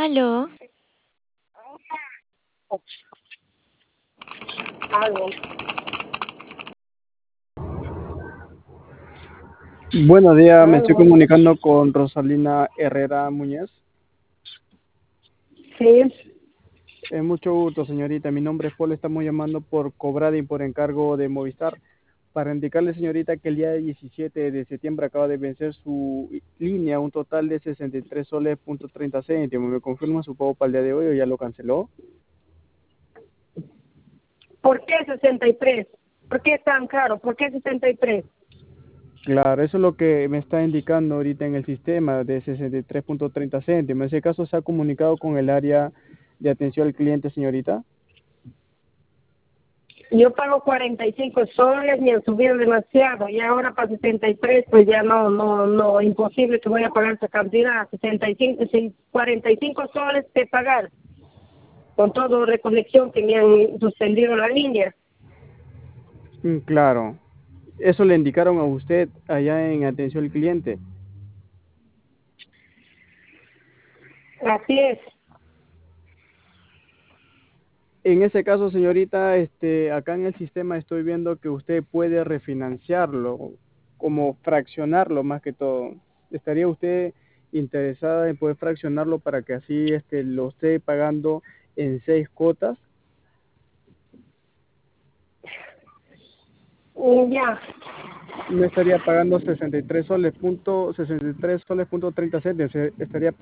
Aló, Algo. Buenos días, me estoy Algo. comunicando con Rosalina Herrera Muñez. Sí. Mucho gusto, señorita. Mi nombre es Paul. Estamos llamando por cobrada y por encargo de Movistar para indicarle, señorita, que el día 17 de septiembre acaba de vencer su línea, un total de 63 soles punto 30 céntimos. ¿Me confirma su pago para el día de hoy o ya lo canceló? ¿Por qué 63? ¿Por qué es tan caro? ¿Por qué 63? Claro, eso es lo que me está indicando ahorita en el sistema de 63.30 céntimos. En ese caso, ¿se ha comunicado con el área de atención al cliente, señorita? Yo pago 45 soles, me han subido demasiado y ahora para 63 pues ya no, imposible que voy a pagar esa cantidad. 65, 45 soles de pagar con todo reconexión que me han suspendido la línea. Claro. Eso le indicaron a usted allá en atención al cliente. Así es. En ese caso, señorita, acá en el sistema estoy viendo que usted puede refinanciarlo, como fraccionarlo más que todo. ¿Estaría usted interesada en poder fraccionarlo para que así lo esté pagando en 6 cuotas? Ya. No estaría pagando 63 soles punto 30 céntimos, estaría